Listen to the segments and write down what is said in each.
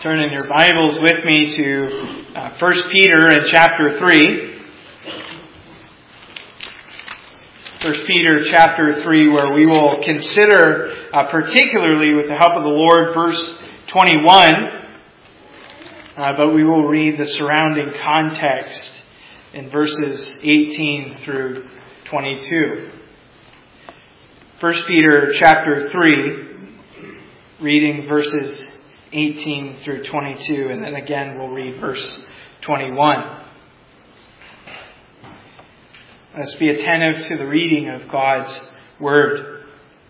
Turn in your Bibles with me to 1 Peter in chapter 3. 1 Peter chapter 3, where we will consider, particularly with the help of the Lord, verse 21. But we will read the surrounding context in verses 18 through 22. 1 Peter chapter 3, reading verses 18 through 22, and then again we'll read verse 21. Let's be attentive to the reading of God's Word.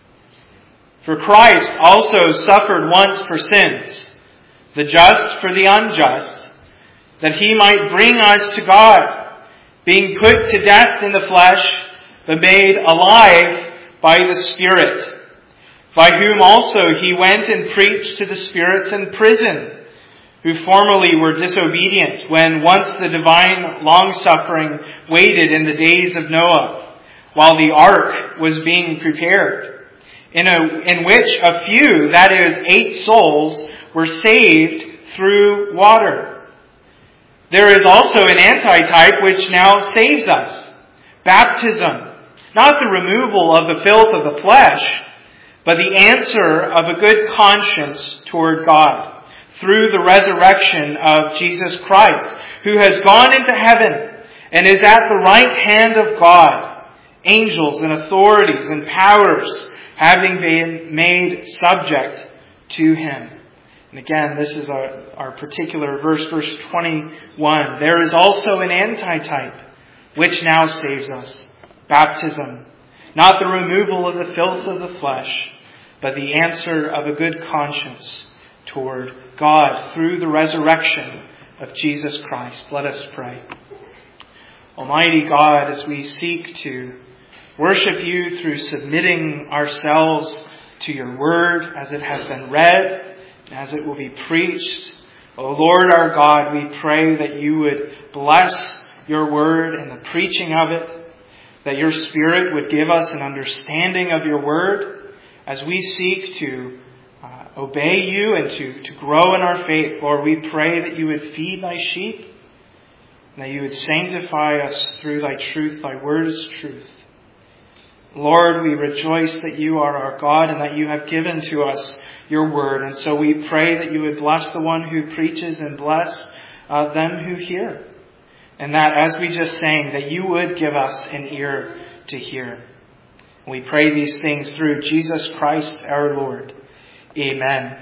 For Christ also suffered once for sins, the just for the unjust, that he might bring us to God, being put to death in the flesh, but made alive by the Spirit, by whom also he went and preached to the spirits in prison, who formerly were disobedient, when once the divine long-suffering waited in the days of Noah, while the ark was being prepared, in which a few, that is, 8 souls, were saved through water. There is also an antitype which now saves us, baptism, not the removal of the filth of the flesh, but the answer of a good conscience toward God through the resurrection of Jesus Christ, who has gone into heaven and is at the right hand of God, angels and authorities and powers having been made subject to him. And again, this is our particular verse 21. There is also an antitype which now saves us, baptism, not the removal of the filth of the flesh, but the answer of a good conscience toward God through the resurrection of Jesus Christ. Let us pray. Almighty God, as we seek to worship you through submitting ourselves to your word as it has been read, as it will be preached, O Lord our God, we pray that you would bless your word and the preaching of it, that your Spirit would give us an understanding of your word as we seek to obey you and to grow in our faith. Lord, we pray that you would feed thy sheep, and that you would sanctify us through thy truth. Thy word is truth. Lord, we rejoice that you are our God and that you have given to us your word. And so we pray that you would bless the one who preaches and bless them who hear. And that, as we just sang, that you would give us an ear to hear. We pray these things through Jesus Christ our Lord. Amen.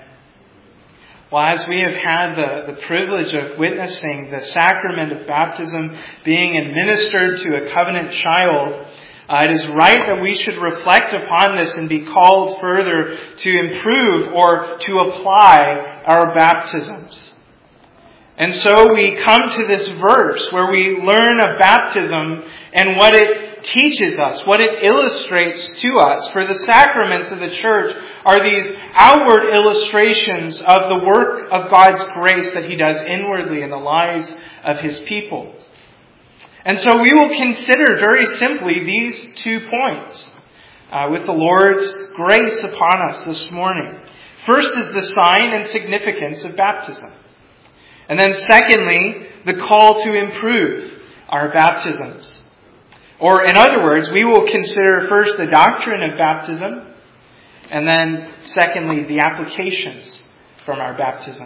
Well, as we have had the privilege of witnessing the sacrament of baptism being administered to a covenant child, it is right that we should reflect upon this and be called further to improve or to apply our baptisms. And so we come to this verse where we learn of baptism and what it teaches us, what it illustrates to us. For the sacraments of the church are these outward illustrations of the work of God's grace that he does inwardly in the lives of his people. And so we will consider very simply these 2 points with the Lord's grace upon us this morning. First is the sign and significance of baptism. And then secondly, the call to improve our baptisms. Or in other words, we will consider first the doctrine of baptism, and then secondly, the applications from our baptism.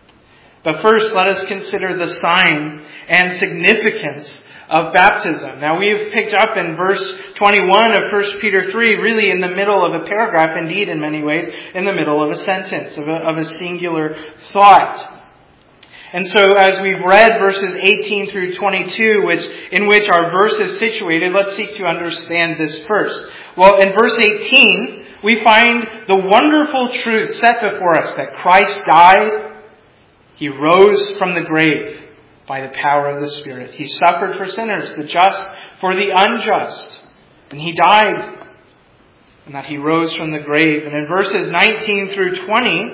But first, let us consider the sign and significance of baptism. Now, we have picked up in verse 21 of 1 Peter 3, really in the middle of a paragraph, indeed in many ways, in the middle of a sentence, of a singular thought. And so as we've read verses 18 through 22, in which our verse is situated, let's seek to understand this first. Well, in verse 18, we find the wonderful truth set before us that Christ died, he rose from the grave by the power of the Spirit. He suffered for sinners, the just for the unjust, and he died, and that he rose from the grave. And in verses 19 through 20,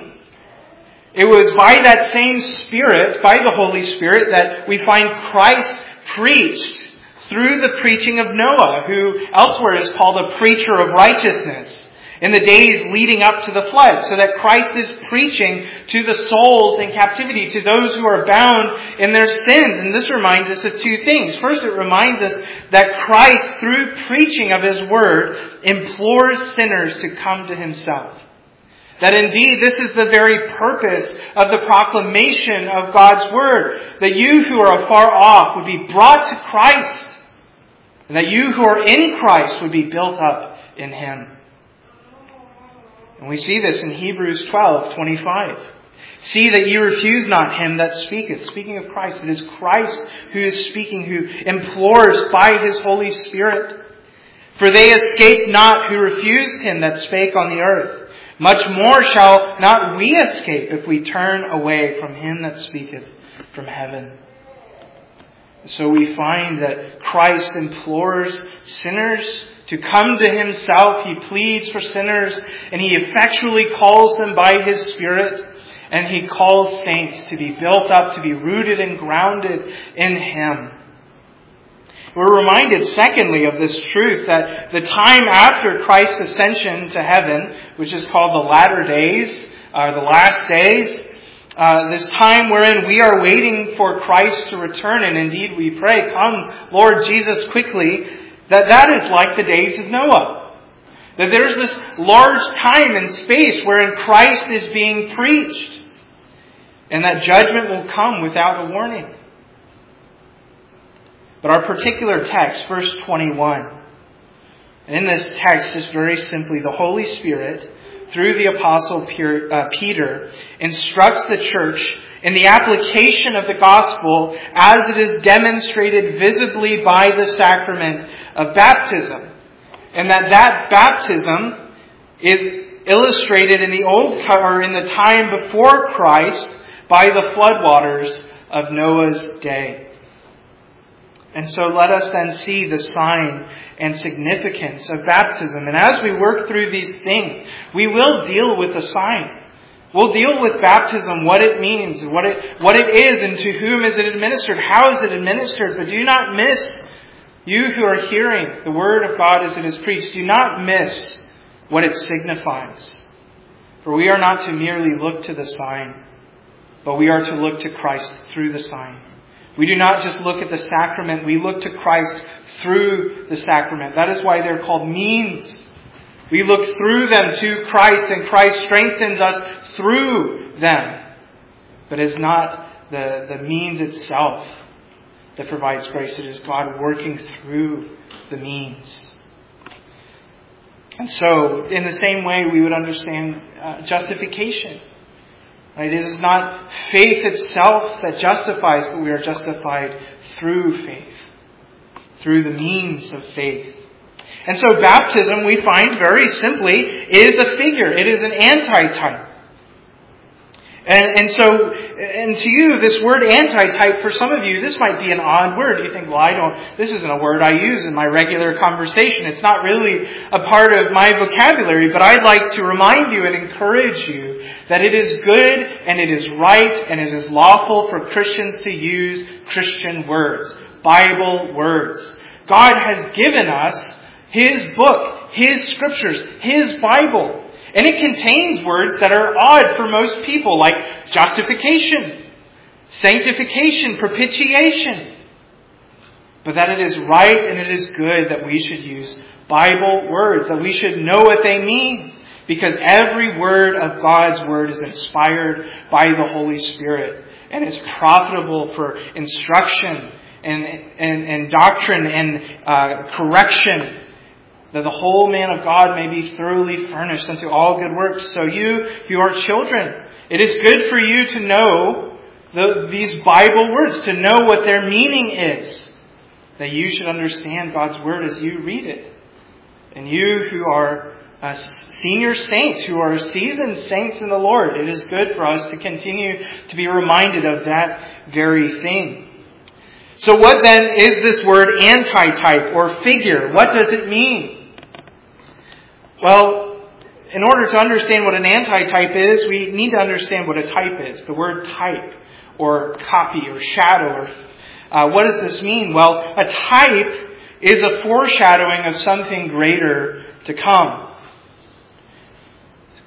it was by that same Spirit, by the Holy Spirit, that we find Christ preached through the preaching of Noah, who elsewhere is called a preacher of righteousness. in the days leading up to the flood, so that Christ is preaching to the souls in captivity, to those who are bound in their sins. And this reminds us of two things. First, it reminds us that Christ, through preaching of His Word, implores sinners to come to Himself. That indeed this is the very purpose of the proclamation of God's Word, that you who are afar off would be brought to Christ, and that you who are in Christ would be built up in Him. And we see this in Hebrews 12:25. See that you refuse not him that speaketh. Speaking of Christ, it is Christ who is speaking, who implores by His Holy Spirit. For they escaped not who refused Him that spake on the earth. Much more shall not we escape if we turn away from Him that speaketh from heaven. So we find that Christ implores sinners to come to Himself. He pleads for sinners, and He effectually calls them by His Spirit. And He calls saints to be built up, to be rooted and grounded in Him. We're reminded, secondly, of this truth that the time after Christ's ascension to heaven, which is called the latter days, the last days, this time wherein we are waiting for Christ to return, and indeed we pray, come, Lord Jesus, quickly, that is like the days of Noah. That there's this large time and space wherein Christ is being preached, and that judgment will come without a warning. But our particular text, verse 21, in this text, just very simply, the Holy Spirit, through the Apostle Peter, instructs the church in the application of the gospel as it is demonstrated visibly by the sacrament of baptism. And that baptism is illustrated in the in the time before Christ by the floodwaters of Noah's day. And so let us then see the sign and significance of baptism. And as we work through these things, we will deal with the sign. We'll deal with baptism, what it means, what it is, and to whom is it administered, how is it administered. But do not miss, you who are hearing the Word of God as it is preached, do not miss what it signifies. For we are not to merely look to the sign, but we are to look to Christ through the sign. We do not just look at the sacrament, we look to Christ through the sacrament. That is why they're called means. We look through them to Christ, and Christ strengthens us through them. But it's not the means itself that provides grace. It is God working through the means. And so, in the same way, we would understand justification. It is not faith itself that justifies, but we are justified through faith, through the means of faith. And so baptism, we find very simply, is a figure. It is an antitype. And to you, this word antitype, for some of you, this might be an odd word. You think, this isn't a word I use in my regular conversation. It's not really a part of my vocabulary, but I'd like to remind you and encourage you that it is good and it is right and it is lawful for Christians to use Christian words, Bible words. God has given us His book, His scriptures, His Bible. And it contains words that are odd for most people, like justification, sanctification, propitiation. But that it is right and it is good that we should use Bible words, that we should know what they mean. Because every word of God's Word is inspired by the Holy Spirit and is profitable for instruction and doctrine and correction, that the whole man of God may be thoroughly furnished unto all good works. So you are children. It is good for you to know these Bible words, to know what their meaning is, that you should understand God's Word as you read it. And you who are senior saints, who are seasoned saints in the Lord, it is good for us to continue to be reminded of that very thing. So what then is this word antitype or figure? What does it mean? Well, in order to understand what an antitype is, we need to understand what a type is. The word type or copy or shadow. What does this mean? Well, a type is a foreshadowing of something greater to come.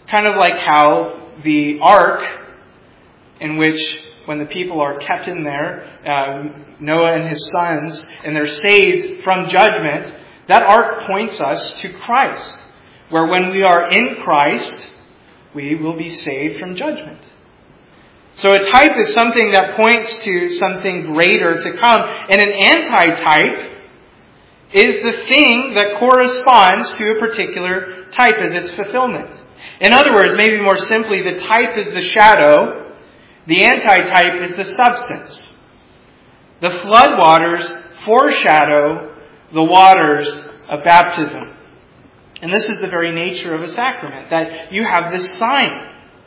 Kind of like how the ark, in which when the people are kept in there, Noah and his sons, and they're saved from judgment, that ark points us to Christ, where when we are in Christ, we will be saved from judgment. So a type is something that points to something greater to come, and an anti-type is the thing that corresponds to a particular type as its fulfillment. In other words, maybe more simply, the type is the shadow, the anti-type is the substance. The flood waters foreshadow the waters of baptism. And this is the very nature of a sacrament, that you have this sign.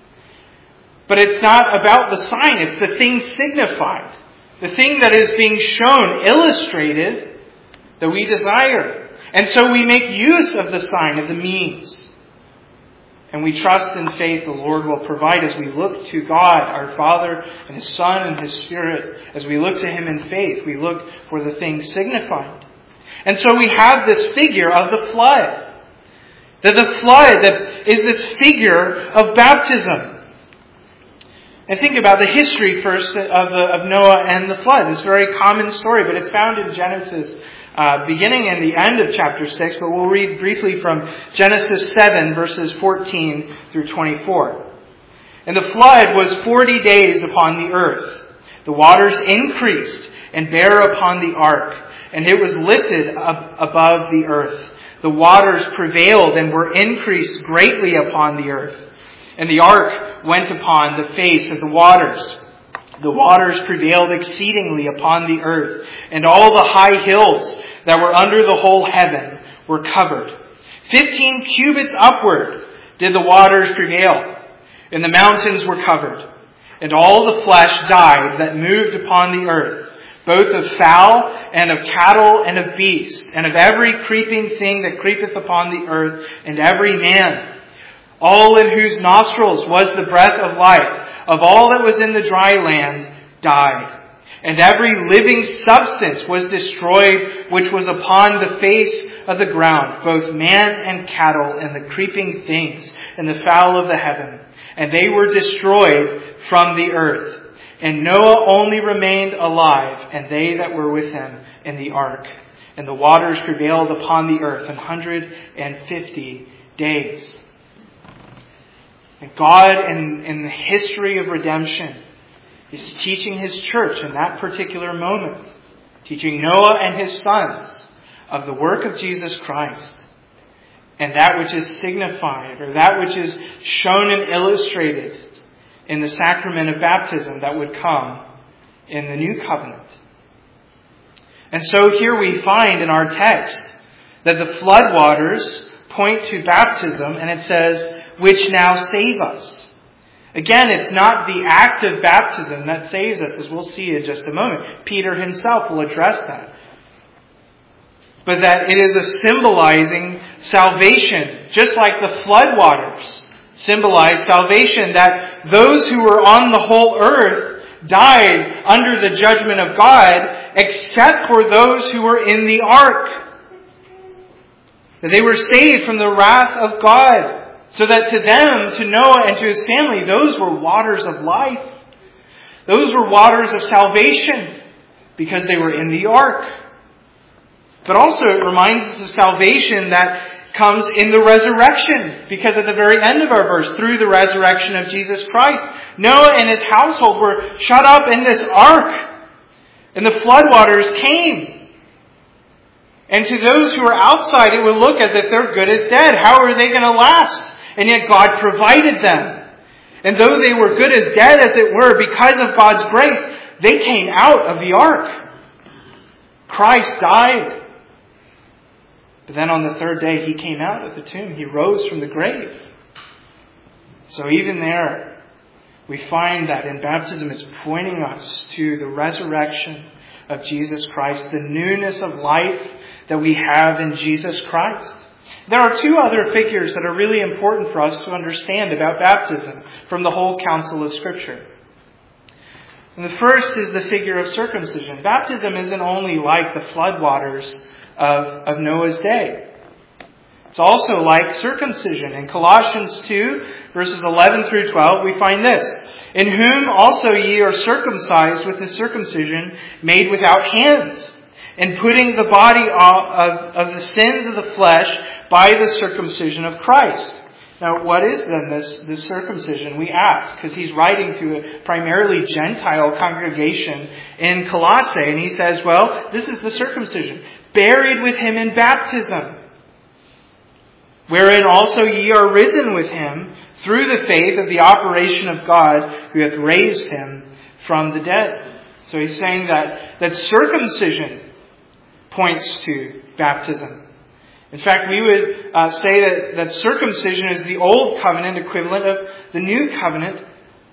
But it's not about the sign, it's the thing signified. The thing that is being shown, illustrated, that we desire. And so we make use of the sign, of the means. And we trust in faith the Lord will provide as we look to God, our Father, and His Son, and His Spirit. As we look to Him in faith, we look for the thing signified. And so we have this figure of the flood. That the flood that is this figure of baptism. And think about the history first of Noah and the flood. This very common story, but it's found in Genesis, beginning and the end of chapter 6. But we'll read briefly from Genesis 7, verses 14 through 24. And the flood was 40 days upon the earth. The waters increased and bare upon the ark, and it was lifted up above the earth. The waters prevailed and were increased greatly upon the earth. And the ark went upon the face of the waters. The waters prevailed exceedingly upon the earth, and all the high hills that were under the whole heaven were covered. 15 cubits upward did the waters prevail, and the mountains were covered. And all the flesh died that moved upon the earth, both of fowl and of cattle and of beasts, and of every creeping thing that creepeth upon the earth, and every man. All in whose nostrils was the breath of life, of all that was in the dry land, died. And every living substance was destroyed, which was upon the face of the ground, both man and cattle, and the creeping things, and the fowl of the heaven. And they were destroyed from the earth. And Noah only remained alive, and they that were with him in the ark. And the waters prevailed upon the earth 150 days. And God, in the history of redemption, is teaching His church in that particular moment, teaching Noah and his sons of the work of Jesus Christ, and that which is signified, or that which is shown and illustrated in the sacrament of baptism that would come in the new covenant. And so here we find in our text that the flood waters point to baptism, and it says, which now save us. Again, it's not the act of baptism that saves us, as we'll see in just a moment. Peter himself will address that. But that it is a symbolizing salvation, just like the flood waters symbolize salvation, that those who were on the whole earth died under the judgment of God, except for those who were in the ark. That they were saved from the wrath of God. So that to them, to Noah and to his family, those were waters of life. Those were waters of salvation because they were in the ark. But also it reminds us of salvation that comes in the resurrection, because at the very end of our verse, through the resurrection of Jesus Christ, Noah and his household were shut up in this ark, and the floodwaters came. And to those who are outside, it would look as if they're good as dead. How are they going to last? And yet God provided them. And though they were good as dead, as it were, because of God's grace, they came out of the ark. Christ died. But then on the third day, He came out of the tomb. He rose from the grave. So even there, we find that in baptism it's pointing us to the resurrection of Jesus Christ, the newness of life that we have in Jesus Christ. There are two other figures that are really important for us to understand about baptism from the whole counsel of Scripture. And the first is the figure of circumcision. Baptism isn't only like the floodwaters of Noah's day. It's also like circumcision. In Colossians 2, verses 11 through 12, we find this. In whom also ye are circumcised with the circumcision made without hands, and putting the body of the sins of the flesh by the circumcision of Christ. Now, what is then this circumcision, we ask? Because he's writing to a primarily Gentile congregation in Colossae, and he says, well, this is the circumcision. Buried with him in baptism, wherein also ye are risen with him through the faith of the operation of God who hath raised him from the dead. So he's saying that circumcision points to baptism. In fact, we would say that circumcision is the old covenant equivalent of the new covenant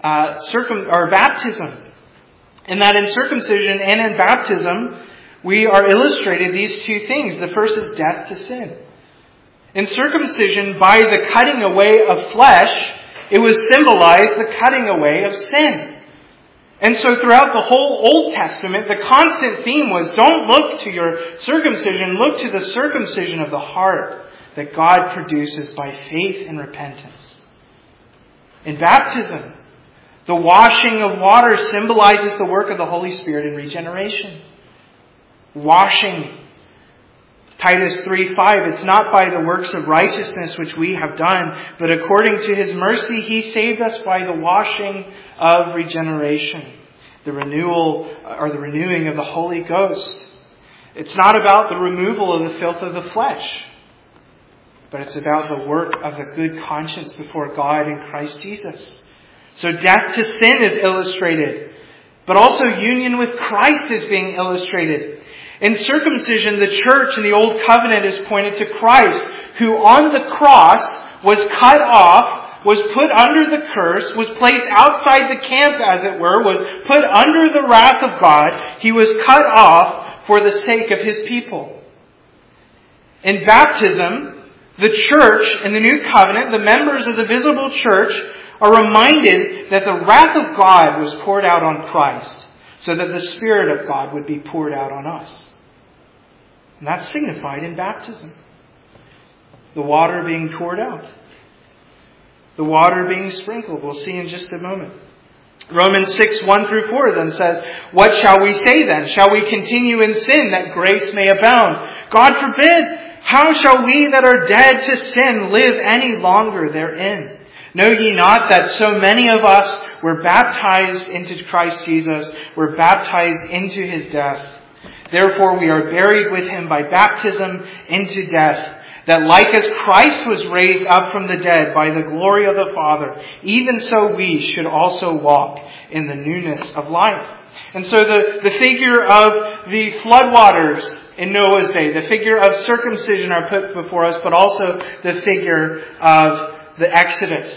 baptism. And that in circumcision and in baptism, we are illustrated these two things. The first is death to sin. In circumcision, by the cutting away of flesh, it was symbolized the cutting away of sin. And so throughout the whole Old Testament, the constant theme was, don't look to your circumcision, look to the circumcision of the heart that God produces by faith and repentance. In baptism, the washing of water symbolizes the work of the Holy Spirit in regeneration. Washing. Titus 3:5, it's not by the works of righteousness which we have done, but according to his mercy he saved us by the washing of regeneration, the renewing of the Holy Ghost. It's not about the removal of the filth of the flesh, but it's about the work of a good conscience before God in Christ Jesus. So death to sin is illustrated, but also union with Christ is being illustrated. In circumcision, the church in the Old Covenant is pointed to Christ, who on the cross was cut off, was put under the curse, was placed outside the camp, as it were, was put under the wrath of God. He was cut off for the sake of his people. In baptism, the church in the New Covenant, the members of the visible church, are reminded that the wrath of God was poured out on Christ, so that the Spirit of God would be poured out on us. And that's signified in baptism. The water being poured out. The water being sprinkled. We'll see in just a moment. Romans 6:1-4 then says, what shall we say then? Shall we continue in sin that grace may abound? God forbid! How shall we that are dead to sin live any longer therein? Know ye not that so many of us were baptized into Christ Jesus, were baptized into his death? Therefore we are buried with him by baptism into death, that like as Christ was raised up from the dead by the glory of the Father, even so we should also walk in the newness of life. And so the figure of the floodwaters in Noah's day, the figure of circumcision are put before us, but also the figure of the Exodus.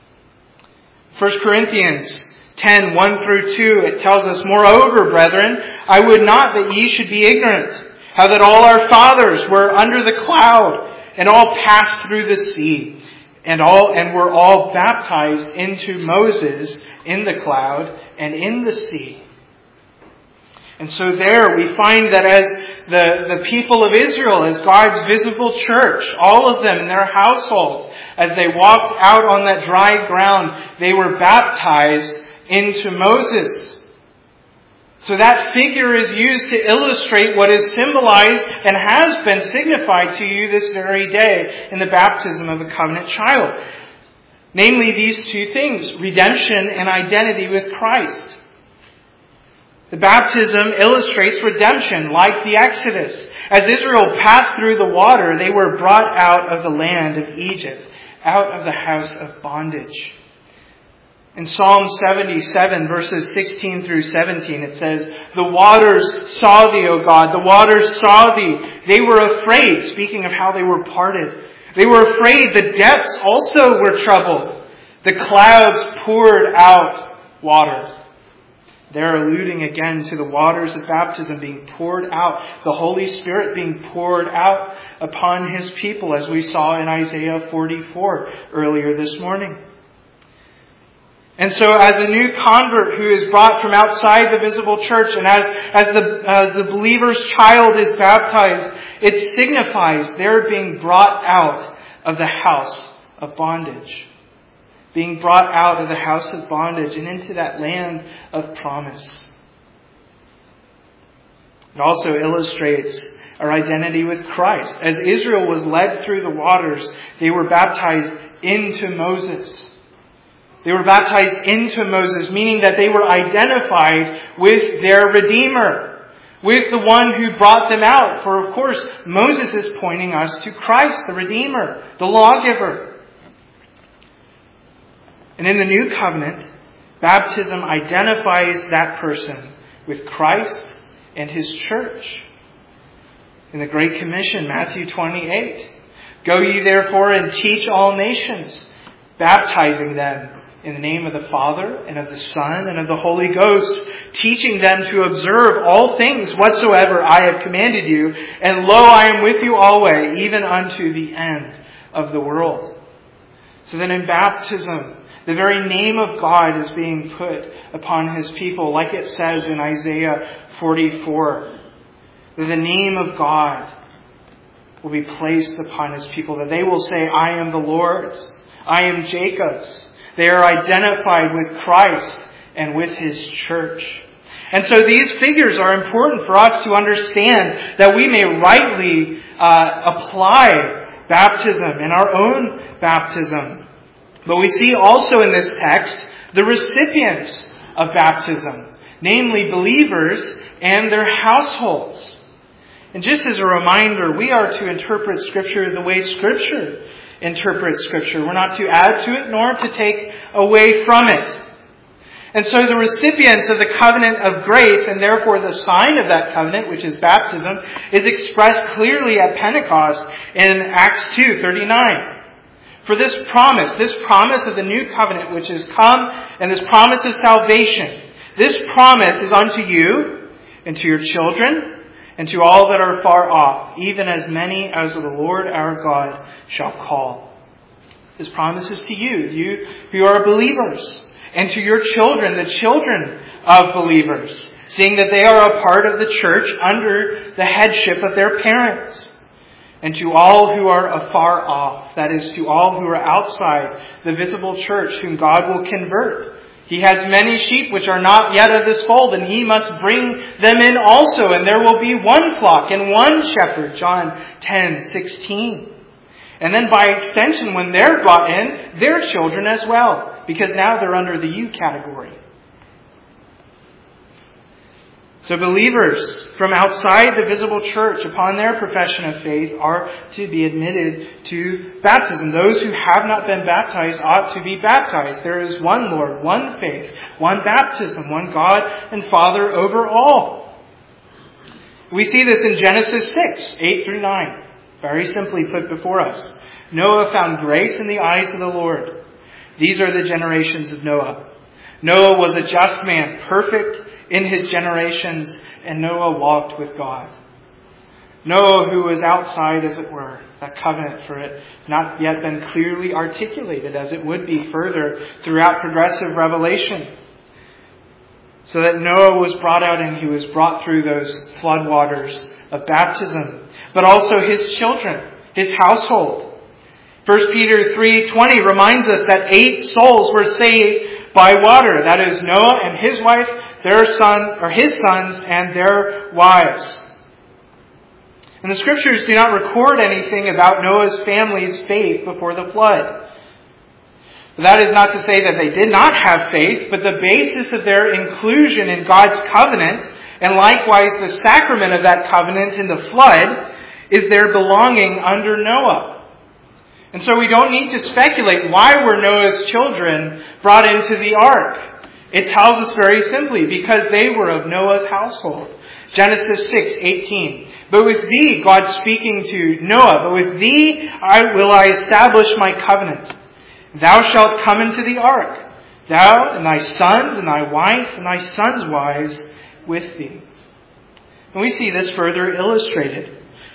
1 Corinthians 10:1-2, it tells us, moreover, brethren, I would not that ye should be ignorant, how that all our fathers were under the cloud, and all passed through the sea, and were all baptized into Moses in the cloud and in the sea. And so there we find that as the people of Israel, as God's visible church, all of them in their households, as they walked out on that dry ground, they were baptized into Moses. So that figure is used to illustrate what is symbolized and has been signified to you this very day in the baptism of a covenant child. Namely these two things, redemption and identity with Christ. The baptism illustrates redemption, like the Exodus. As Israel passed through the water, they were brought out of the land of Egypt, out of the house of bondage. In Psalm 77, verses 16-17, it says, the waters saw thee, O God, the waters saw thee. They were afraid, speaking of how they were parted. They were afraid, the depths also were troubled. The clouds poured out water. They're alluding again to the waters of baptism being poured out, the Holy Spirit being poured out upon his people, as we saw in Isaiah 44 earlier this morning. And so as a new convert who is brought from outside the visible church, and as the believer's child is baptized, it signifies they're being brought out of the house of bondage. Being brought out of the house of bondage and into that land of promise. It also illustrates our identity with Christ. As Israel was led through the waters, they were baptized into Moses. They were baptized into Moses, meaning that they were identified with their Redeemer, with the one who brought them out. For of course, Moses is pointing us to Christ, the Redeemer, the lawgiver. And in the new covenant, baptism identifies that person with Christ and His church. In the Great Commission, Matthew 28, "Go ye therefore and teach all nations, baptizing them in the name of the Father and of the Son and of the Holy Ghost, teaching them to observe all things whatsoever I have commanded you. And lo, I am with you always, even unto the end of the world." So then in baptism, the very name of God is being put upon His people, like it says in Isaiah 44. That the name of God will be placed upon His people, that they will say, "I am the Lord's, I am Jacob's." They are identified with Christ and with His church. And so these figures are important for us to understand, that we may rightly apply baptism in our own baptism. But we see also in this text the recipients of baptism, namely believers and their households. And just as a reminder, we are to interpret Scripture the way Scripture interprets Scripture. We're not to add to it nor to take away from it. And so the recipients of the covenant of grace, and therefore the sign of that covenant, which is baptism, is expressed clearly at Pentecost in Acts 2:39. For this promise of the new covenant which has come, and this promise of salvation, this promise is unto you and to your children and to all that are far off, even as many as the Lord our God shall call. This promise is to you who are believers, and to your children, the children of believers, seeing that they are a part of the church under the headship of their parents. And to all who are afar off, that is, to all who are outside the visible church, whom God will convert. He has many sheep which are not yet of this fold, and He must bring them in also, and there will be one flock and one shepherd, John 10:16. And then by extension, when they're brought in, their children as well, because now they're under the you category. So believers from outside the visible church, upon their profession of faith, are to be admitted to baptism. Those who have not been baptized ought to be baptized. There is one Lord, one faith, one baptism, one God and Father over all. We see this in Genesis 6:8-9. Very simply put before us. Noah found grace in the eyes of the Lord. These are the generations of Noah. Noah was a just man, perfect in his generations, and Noah walked with God. Noah, who was outside, as it were, that covenant, for it not yet been clearly articulated, as it would be further throughout progressive revelation. So that Noah was brought out, and he was brought through those flood waters of baptism. But also his children, his household. 1 Peter 3:20 reminds us that 8 souls were saved by water. That is Noah and his wife, their son, or his sons, and their wives. And the Scriptures do not record anything about Noah's family's faith before the flood. That is not to say that they did not have faith, but the basis of their inclusion in God's covenant, and likewise the sacrament of that covenant in the flood, is their belonging under Noah. And so we don't need to speculate why were Noah's children brought into the ark. It tells us very simply, because they were of Noah's household. Genesis 6:18. But with thee, God speaking to Noah, but with thee will I establish my covenant. Thou shalt come into the ark, thou and thy sons and thy wife and thy sons' wives with thee. And we see this further illustrated.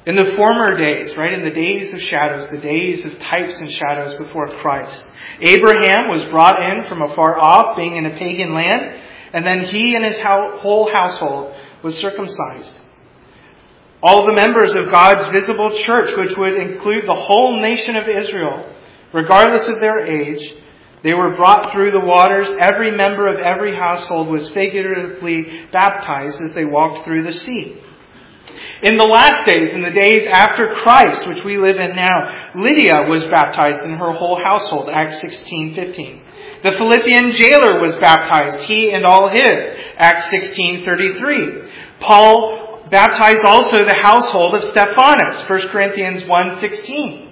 In the former days, right, in the days of shadows, the days of types and shadows before Christ, Abraham was brought in from afar off, being in a pagan land, and then he and his whole household was circumcised. All the members of God's visible church, which would include the whole nation of Israel, regardless of their age, they were brought through the waters. Every member of every household was figuratively baptized as they walked through the sea. In the last days, in the days after Christ, which we live in now, Lydia was baptized in her whole household, Acts 16:15. The Philippian jailer was baptized, he and all his, Acts 16:33. Paul baptized also the household of Stephanas, 1 Corinthians 1:16.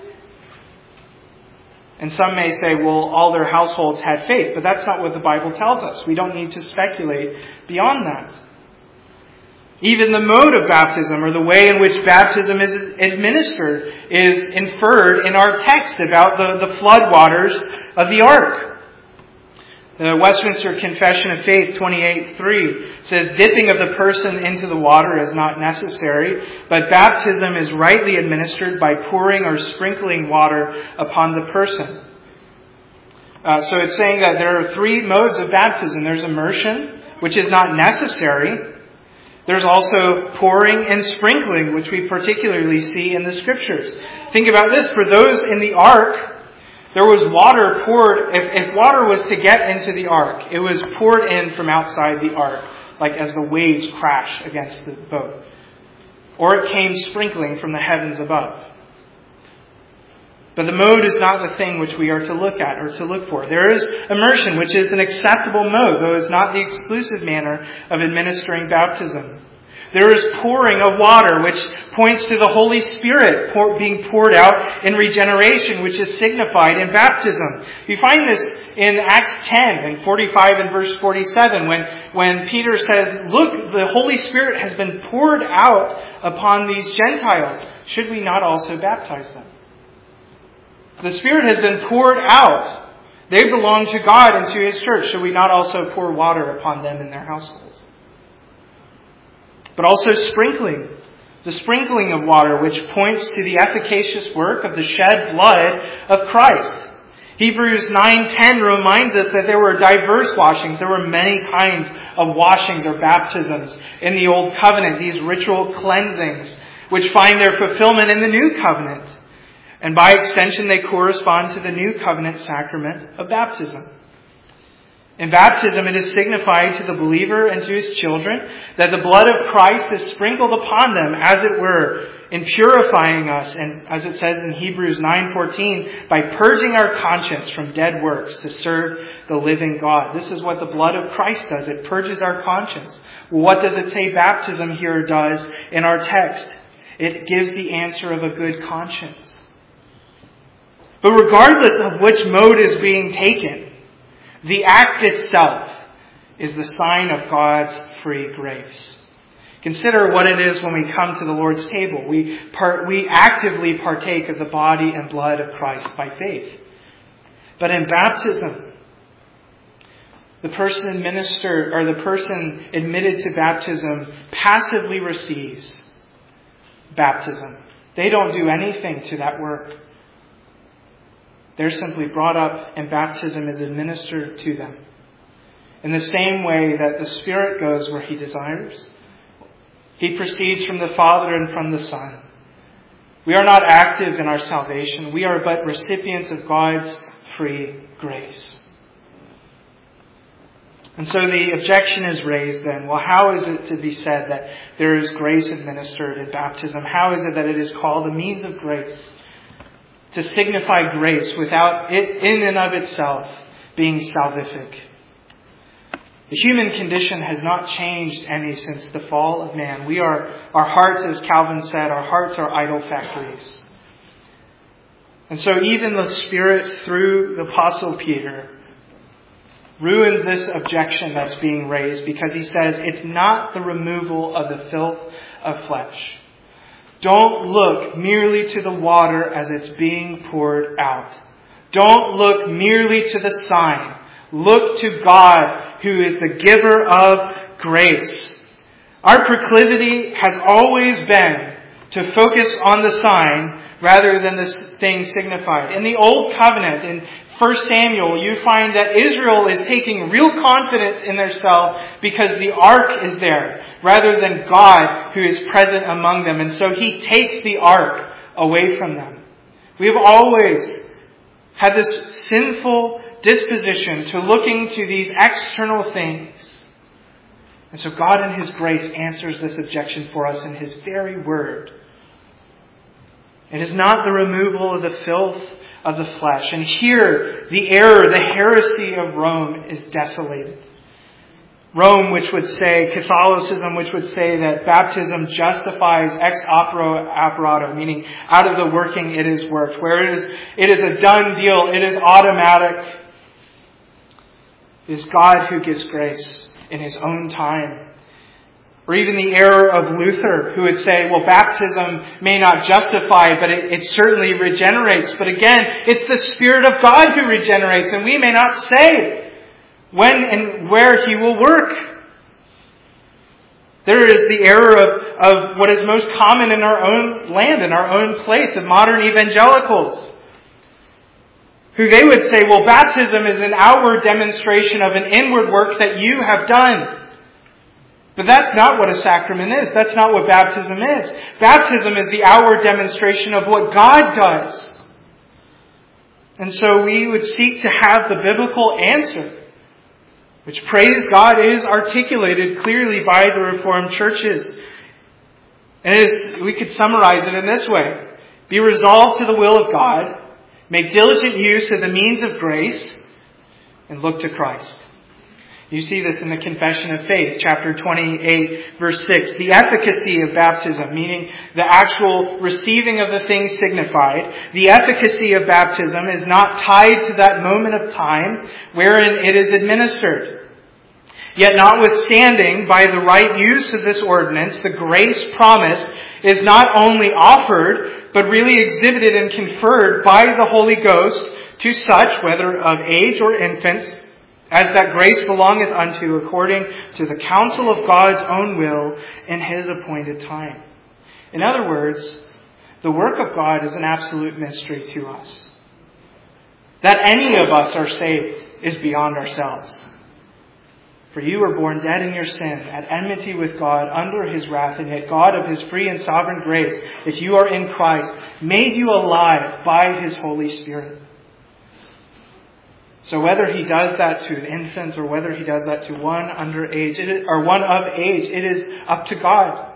And some may say, well, all their households had faith, but that's not what the Bible tells us. We don't need to speculate beyond that. Even the mode of baptism, or the way in which baptism is administered, is inferred in our text about the flood waters of the ark. The Westminster Confession of Faith 28:3 says, dipping of the person into the water is not necessary, but baptism is rightly administered by pouring or sprinkling water upon the person. So it's saying that there are three modes of baptism. There's immersion, which is not necessary. There's also pouring and sprinkling, which we particularly see in the Scriptures. Think about this. For those in the ark, there was water poured. If water was to get into the ark, it was poured in from outside the ark, like as the waves crash against the boat. Or it came sprinkling from the heavens above. But the mode is not the thing which we are to look at or to look for. There is immersion, which is an acceptable mode, though it is not the exclusive manner of administering baptism. There is pouring of water, which points to the Holy Spirit being poured out in regeneration, which is signified in baptism. You find this in Acts 10 and 45 and verse 47, when Peter says, look, the Holy Spirit has been poured out upon these Gentiles. Should we not also baptize them? The Spirit has been poured out. They belong to God and to His church. Should we not also pour water upon them in their households? But also sprinkling. The sprinkling of water, which points to the efficacious work of the shed blood of Christ. Hebrews 9:10 reminds us that there were diverse washings. There were many kinds of washings or baptisms in the Old Covenant. These ritual cleansings, which find their fulfillment in the New Covenant. And by extension, they correspond to the New Covenant sacrament of baptism. In baptism, it is signified to the believer and to his children that the blood of Christ is sprinkled upon them, as it were, in purifying us, and as it says in Hebrews 9:14, by purging our conscience from dead works to serve the living God. This is what the blood of Christ does. It purges our conscience. Well, what does it say baptism here does in our text? It gives the answer of a good conscience. But regardless of which mode is being taken, the act itself is the sign of God's free grace. Consider what it is when we come to the Lord's table. We actively partake of the body and blood of Christ by faith. But in baptism, the person admitted to baptism passively receives baptism. They don't do anything to that work. They're simply brought up and baptism is administered to them. In the same way that the Spirit goes where He desires, He proceeds from the Father and from the Son. We are not active in our salvation. We are but recipients of God's free grace. And so the objection is raised then, well, how is it to be said that there is grace administered in baptism? How is it that it is called a means of grace? To signify grace without it in and of itself being salvific. The human condition has not changed any since the fall of man. Our hearts, as Calvin said, our hearts are idol factories. And so even the Spirit, through the Apostle Peter, ruins this objection that's being raised, because he says it's not the removal of the filth of flesh. Don't look merely to the water as it's being poured out. Don't look merely to the sign. Look to God, who is the giver of grace. Our proclivity has always been to focus on the sign rather than the thing signified. In the Old Covenant, in 1 Samuel, you find that Israel is taking real confidence in themselves because the ark is there, rather than God who is present among them. And so he takes the ark away from them. We have always had this sinful disposition to looking to these external things. And so God in His grace answers this objection for us in His very word. It is not the removal of the filth of the flesh. And here, the error, the heresy of Rome is desolated. Rome, which would say, Catholicism, which would say that baptism justifies ex operato, meaning out of the working it is worked, where it is a done deal, it is automatic. It is God who gives grace in His own time. Or even the error of Luther, who would say, well, baptism may not justify, but it certainly regenerates. But again, it's the Spirit of God who regenerates, and we may not say when and where He will work. There is the error of what is most common in our own land, in our own place, of modern evangelicals, who they would say, well, baptism is an outward demonstration of an inward work that you have done. But that's not what a sacrament is. That's not what baptism is. Baptism is the outward demonstration of what God does. And so we would seek to have the biblical answer, which, praise God, is articulated clearly by the Reformed churches. And we could summarize it in this way. Be resolved to the will of God, make diligent use of the means of grace, and look to Christ. You see this in the Confession of Faith, chapter 28, verse 6. The efficacy of baptism, meaning the actual receiving of the things signified, the efficacy of baptism is not tied to that moment of time wherein it is administered. Yet notwithstanding, by the right use of this ordinance, the grace promised is not only offered, but really exhibited and conferred by the Holy Ghost to such, whether of age or infants, as that grace belongeth unto, according to the counsel of God's own will in His appointed time. In other words, the work of God is an absolute mystery to us. That any of us are saved is beyond ourselves. For you were born dead in your sin, at enmity with God, under His wrath, and yet God of His free and sovereign grace, if you are in Christ, made you alive by His Holy Spirit. So whether He does that to an infant or whether He does that to one under age, or one of age, it is up to God.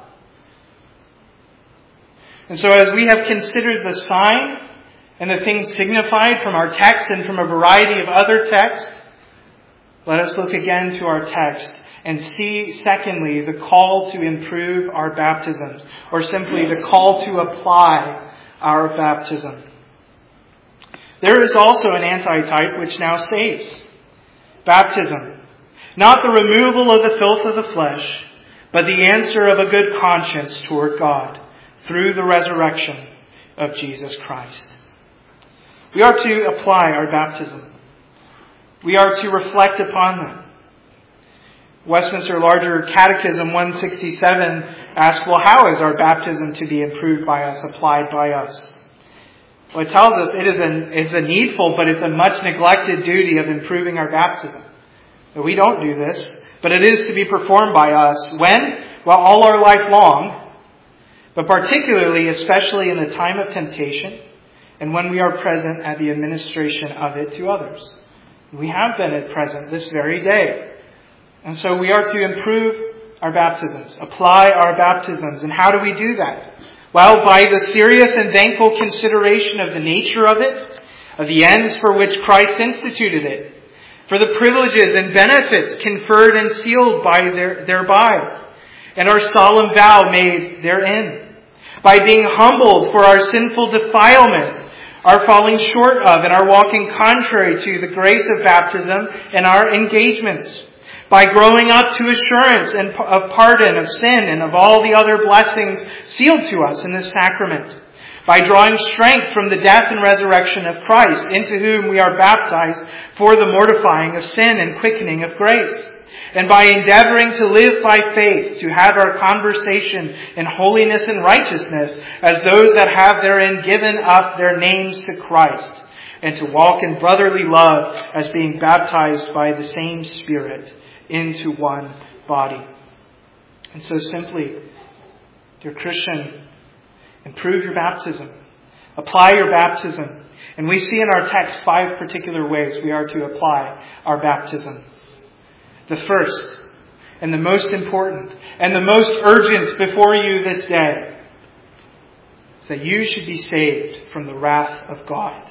And so as we have considered the sign and the things signified from our text and from a variety of other texts, let us look again to our text and see, secondly, the call to improve our baptisms, or simply the call to apply our baptism. There is also an antitype which now saves. Baptism. Not the removal of the filth of the flesh, but the answer of a good conscience toward God through the resurrection of Jesus Christ. We are to apply our baptism. We are to reflect upon them. Westminster Larger Catechism 167 asks, well, how is our baptism to be improved by us, applied by us? Well, it tells us it's a needful, but it's a much neglected duty of improving our baptism. We don't do this, but it is to be performed by us. When? Well, all our life long, but particularly, especially in the time of temptation, and when we are present at the administration of it to others. We have been at present this very day. And so we are to improve our baptisms, apply our baptisms. And how do we do that? Well, by the serious and thankful consideration of the nature of it, of the ends for which Christ instituted it, for the privileges and benefits conferred and sealed by thereby, and our solemn vow made therein, by being humbled for our sinful defilement, our falling short of, and our walking contrary to the grace of baptism and our engagements, by growing up to assurance and of pardon of sin and of all the other blessings sealed to us in this sacrament, by drawing strength from the death and resurrection of Christ, into whom we are baptized for the mortifying of sin and quickening of grace, and by endeavoring to live by faith, to have our conversation in holiness and righteousness, as those that have therein given up their names to Christ, and to walk in brotherly love as being baptized by the same Spirit into one body. And so simply, dear Christian, improve your baptism. Apply your baptism. And we see in our text 5 particular ways we are to apply our baptism. The first, and the most important, and the most urgent before you this day, is that you should be saved from the wrath of God.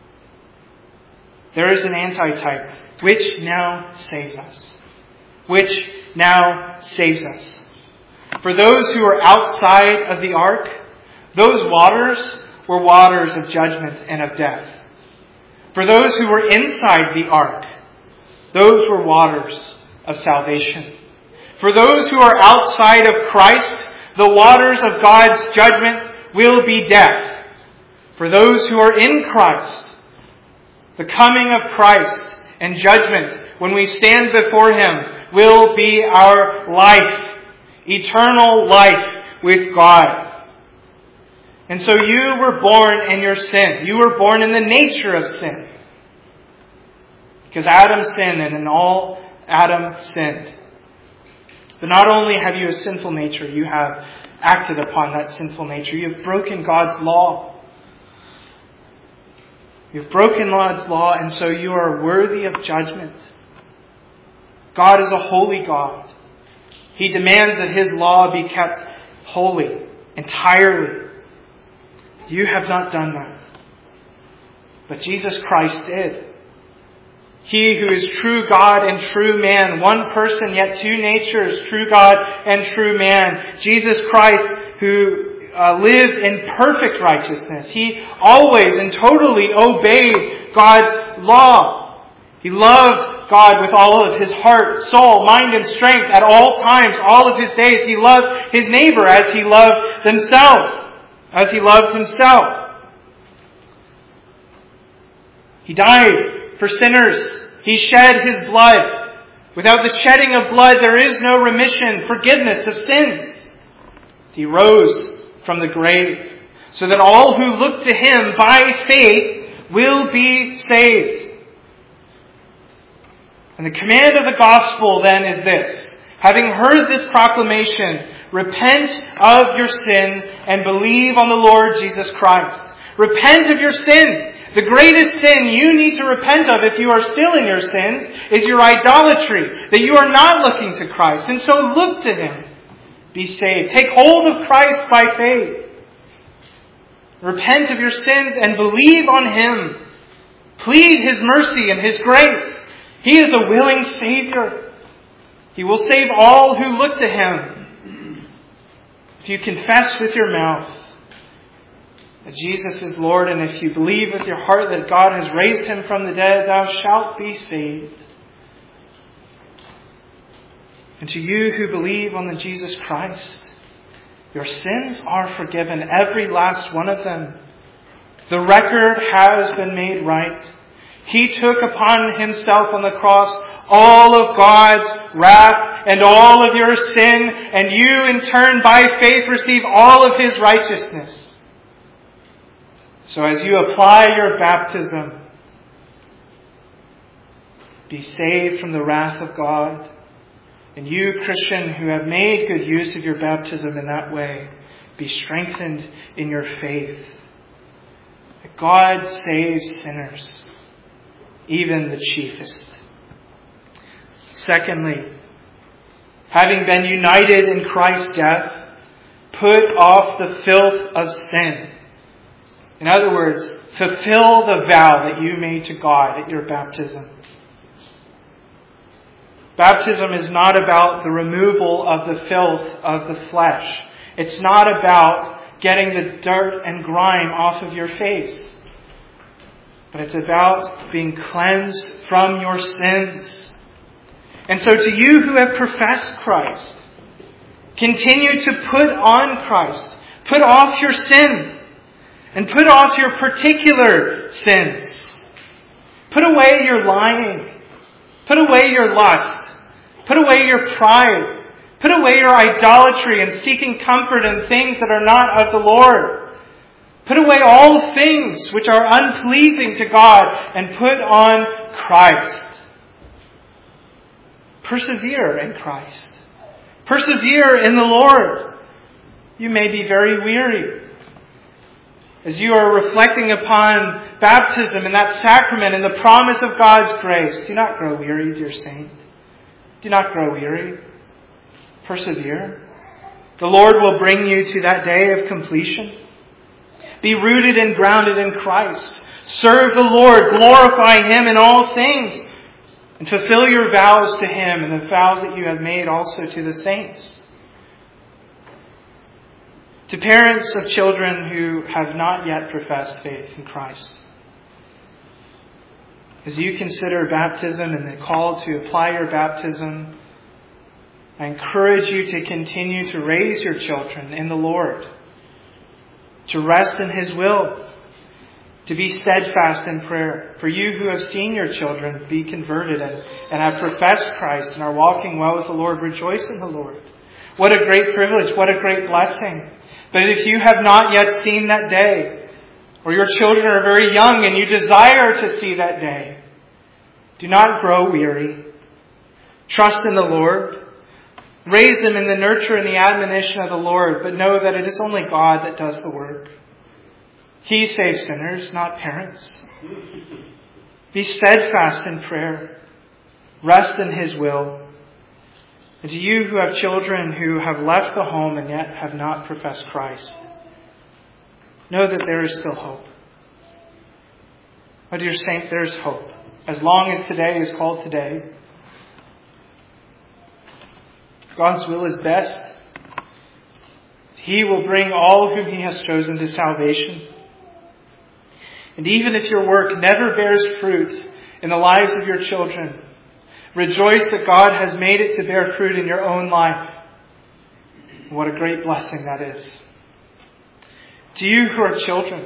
There is an antitype which now saves us. Which now saves us. For those who are outside of the ark, those waters were waters of judgment and of death. For those who were inside the ark, those were waters of salvation. For those who are outside of Christ, the waters of God's judgment will be death. For those who are in Christ, the coming of Christ and judgment, when we stand before Him, will be our life, eternal life with God. And so you were born in your sin. You were born in the nature of sin. Because Adam sinned, and in all Adam sinned. But not only have you a sinful nature, you have acted upon that sinful nature. You have broken God's law. You've broken God's law, and so you are worthy of judgment. God is a holy God. He demands that His law be kept holy, entirely. You have not done that. But Jesus Christ did. He who is true God and true man, one person yet two natures, true God and true man. Jesus Christ who lived in perfect righteousness. He always and totally obeyed God's law. He loved God with all of his heart, soul, mind, and strength at all times, all of his days. He loved his neighbor as he loved himself. He died for sinners. He shed his blood. Without the shedding of blood, there is no remission, forgiveness of sins. He rose from the grave so that all who look to Him by faith will be saved. And the command of the gospel then is this: having heard this proclamation, repent of your sin and believe on the Lord Jesus Christ. Repent of your sin. The greatest sin you need to repent of if you are still in your sins is your idolatry, that you are not looking to Christ. And so look to Him. Be saved. Take hold of Christ by faith. Repent of your sins and believe on Him. Plead His mercy and His grace. He is a willing Savior. He will save all who look to Him. If you confess with your mouth that Jesus is Lord, and if you believe with your heart that God has raised Him from the dead, thou shalt be saved. And to you who believe on the Jesus Christ, your sins are forgiven, every last one of them. The record has been made right. He took upon Himself on the cross all of God's wrath and all of your sin, and you in turn by faith receive all of His righteousness. So as you apply your baptism, be saved from the wrath of God. And you, Christian, who have made good use of your baptism in that way, be strengthened in your faith. That God saves sinners, even the chiefest. Secondly, having been united in Christ's death, put off the filth of sin. In other words, fulfill the vow that you made to God at your baptism. Baptism is not about the removal of the filth of the flesh. It's not about getting the dirt and grime off of your face. But it's about being cleansed from your sins. And so to you who have professed Christ, continue to put on Christ. Put off your sin. And put off your particular sins. Put away your lying. Put away your lust. Put away your pride. Put away your idolatry and seeking comfort in things that are not of the Lord. Put away all things which are unpleasing to God and put on Christ. Persevere in Christ. Persevere in the Lord. You may be very weary. As you are reflecting upon baptism and that sacrament and the promise of God's grace, do not grow weary, dear saint. Do not grow weary. Persevere. The Lord will bring you to that day of completion. Be rooted and grounded in Christ. Serve the Lord. Glorify Him in all things. And fulfill your vows to Him and the vows that you have made also to the saints. To parents of children who have not yet professed faith in Christ, as you consider baptism and the call to apply your baptism, I encourage you to continue to raise your children in the Lord, to rest in His will, to be steadfast in prayer. For you who have seen your children be converted and have professed Christ and are walking well with the Lord, rejoice in the Lord. What a great privilege, what a great blessing. But if you have not yet seen that day, or your children are very young and you desire to see that day, do not grow weary. Trust in the Lord. Raise them in the nurture and the admonition of the Lord, but know that it is only God that does the work. He saves sinners, not parents. Be steadfast in prayer. Rest in His will. And to you who have children who have left the home and yet have not professed Christ, know that there is still hope. Oh, dear saint, there is hope. As long as today is called today, God's will is best. He will bring all whom He has chosen to salvation. And even if your work never bears fruit in the lives of your children, rejoice that God has made it to bear fruit in your own life. What a great blessing that is. To you who are children,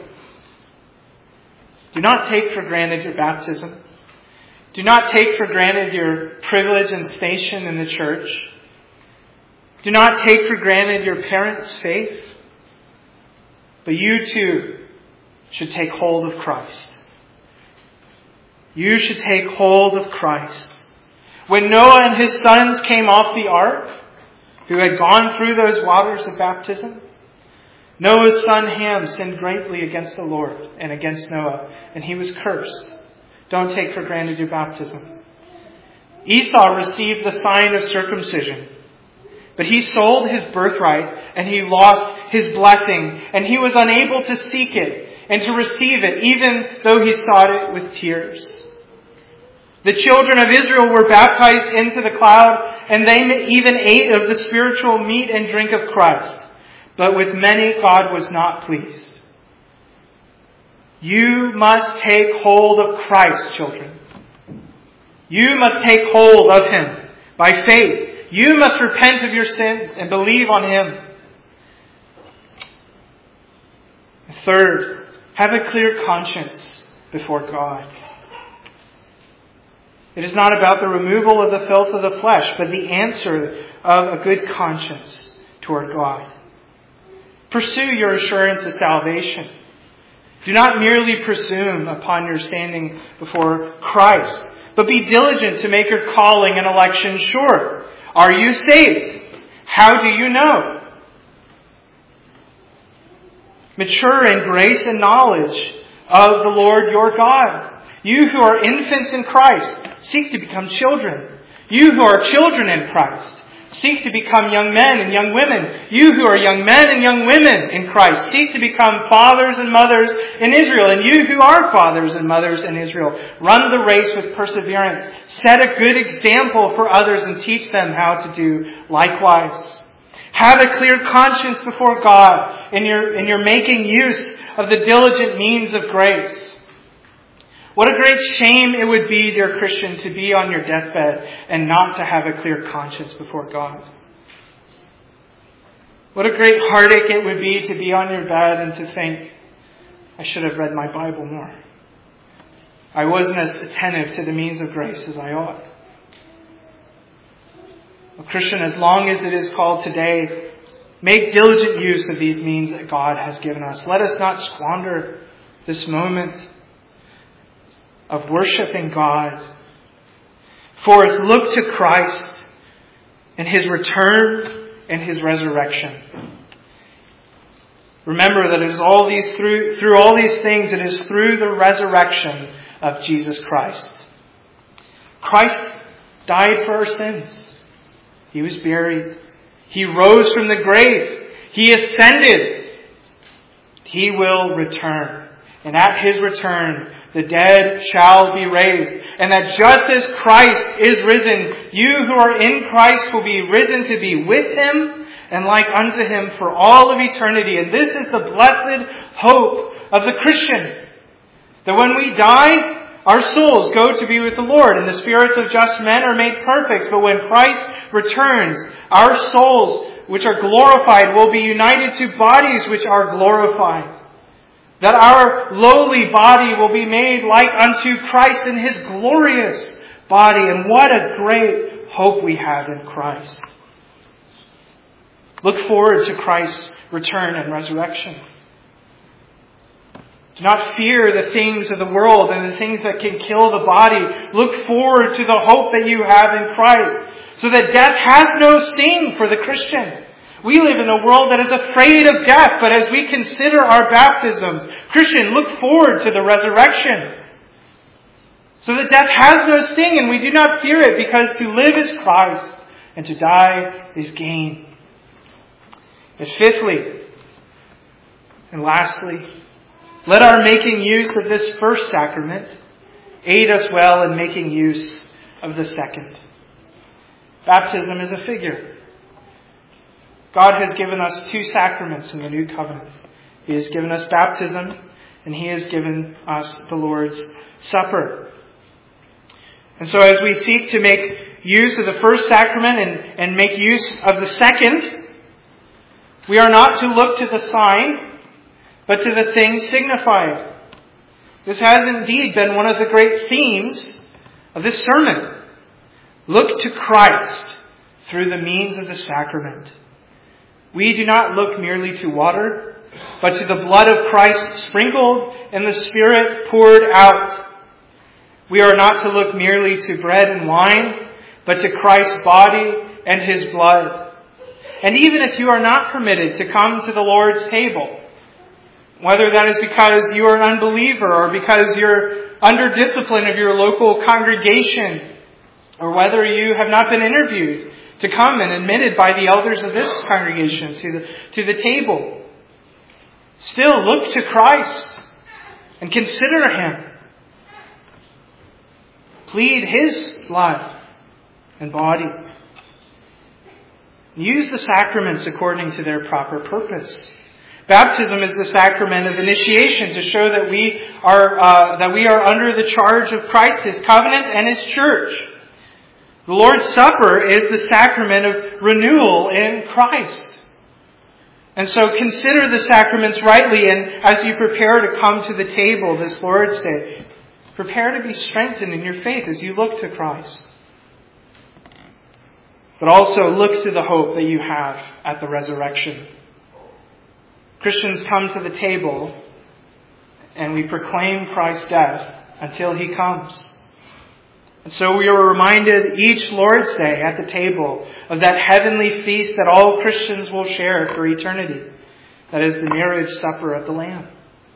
do not take for granted your baptism. Do not take for granted your privilege and station in the church. Do not take for granted your parents' faith. But you too should take hold of Christ. You should take hold of Christ. When Noah and his sons came off the ark, who had gone through those waters of baptism, Noah's son Ham sinned greatly against the Lord and against Noah, and he was cursed. Don't take for granted your baptism. Esau received the sign of circumcision, but he sold his birthright and he lost his blessing, and he was unable to seek it and to receive it, even though he sought it with tears. The children of Israel were baptized into the cloud, and they even ate of the spiritual meat and drink of Christ. But with many God was not pleased. You must take hold of Christ, children. You must take hold of Him by faith. You must repent of your sins and believe on Him. Third, have a clear conscience before God. It is not about the removal of the filth of the flesh, but the answer of a good conscience toward God. Pursue your assurance of salvation. Do not merely presume upon your standing before Christ, but be diligent to make your calling and election sure. Are you saved? How do you know? Mature in grace and knowledge of the Lord your God. You who are infants in Christ, seek to become children. You who are children in Christ, seek to become young men and young women. You who are young men and young women in Christ, seek to become fathers and mothers in Israel. And you who are fathers and mothers in Israel, run the race with perseverance. Set a good example for others and teach them how to do likewise. Have a clear conscience before God in your making use of the diligent means of grace. What a great shame it would be, dear Christian, to be on your deathbed and not to have a clear conscience before God. What a great heartache it would be to be on your bed and to think, I should have read my Bible more. I wasn't as attentive to the means of grace as I ought. Christian, as long as it is called today, make diligent use of these means that God has given us. Let us not squander this moment of worshiping God. Fourth, look to Christ and His return and His resurrection. Remember that it is all these through all these things, it is through the resurrection of Jesus Christ. Christ died for our sins. He was buried. He rose from the grave. He ascended. He will return. And at His return, the dead shall be raised. And that just as Christ is risen, you who are in Christ will be risen to be with Him and like unto Him for all of eternity. And this is the blessed hope of the Christian. That when we die, our souls go to be with the Lord, and the spirits of just men are made perfect. But when Christ returns, our souls, which are glorified, will be united to bodies which are glorified. That our lowly body will be made like unto Christ in His glorious body. And what a great hope we have in Christ. Look forward to Christ's return and resurrection. Do not fear the things of the world and the things that can kill the body. Look forward to the hope that you have in Christ, so that death has no sting for the Christian. We live in a world that is afraid of death, but as we consider our baptisms, Christian, look forward to the resurrection, so that death has no sting and we do not fear it, because to live is Christ and to die is gain. And fifthly, and lastly, let our making use of this first sacrament aid us well in making use of the second. Baptism is a figure. God has given us two sacraments in the New Covenant. He has given us baptism, and He has given us the Lord's Supper. And so as we seek to make use of the first sacrament and make use of the second, we are not to look to the sign, but to the things signified. This has indeed been one of the great themes of this sermon. Look to Christ through the means of the sacrament. We do not look merely to water, but to the blood of Christ sprinkled and the Spirit poured out. We are not to look merely to bread and wine, but to Christ's body and His blood. And even if you are not permitted to come to the Lord's table, whether that is because you are an unbeliever or because you're under discipline of your local congregation, or whether you have not been interviewed to come and admitted by the elders of this congregation to the table, still look to Christ and consider Him. Plead His blood and body. Use the sacraments according to their proper purpose. Baptism is the sacrament of initiation to show that we are under the charge of Christ, His covenant, and His church. The Lord's Supper is the sacrament of renewal in Christ. And so consider the sacraments rightly, and as you prepare to come to the table this Lord's Day, prepare to be strengthened in your faith as you look to Christ. But also look to the hope that you have at the resurrection. Christians come to the table and we proclaim Christ's death until He comes. And so we are reminded each Lord's Day at the table of that heavenly feast that all Christians will share for eternity. That is the marriage supper of the Lamb.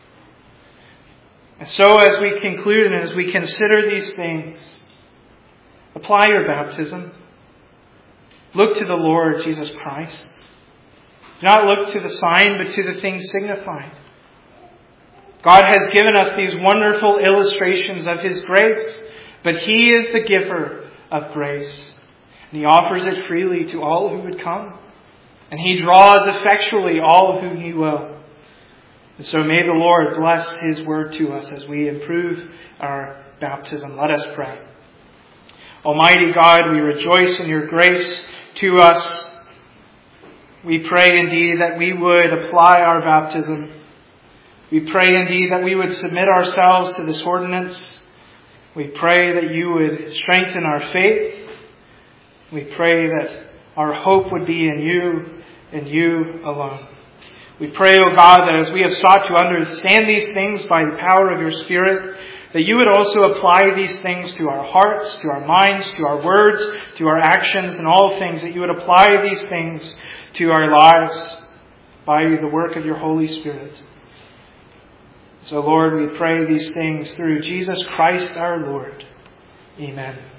And so as we conclude and as we consider these things, apply your baptism. Look to the Lord Jesus Christ. Do not look to the sign, but to the things signified. God has given us these wonderful illustrations of His grace, but He is the giver of grace. And He offers it freely to all who would come. And He draws effectually all whom He will. And so may the Lord bless His word to us as we improve our baptism. Let us pray. Almighty God, we rejoice in your grace to us. We pray indeed that we would apply our baptism. We pray indeed that we would submit ourselves to this ordinance. We pray that you would strengthen our faith. We pray that our hope would be in you and you alone. We pray, O God, that as we have sought to understand these things by the power of your Spirit, that you would also apply these things to our hearts, to our minds, to our words, to our actions, and all things, that you would apply these things to our lives by the work of your Holy Spirit. So, Lord, we pray these things through Jesus Christ our Lord. Amen.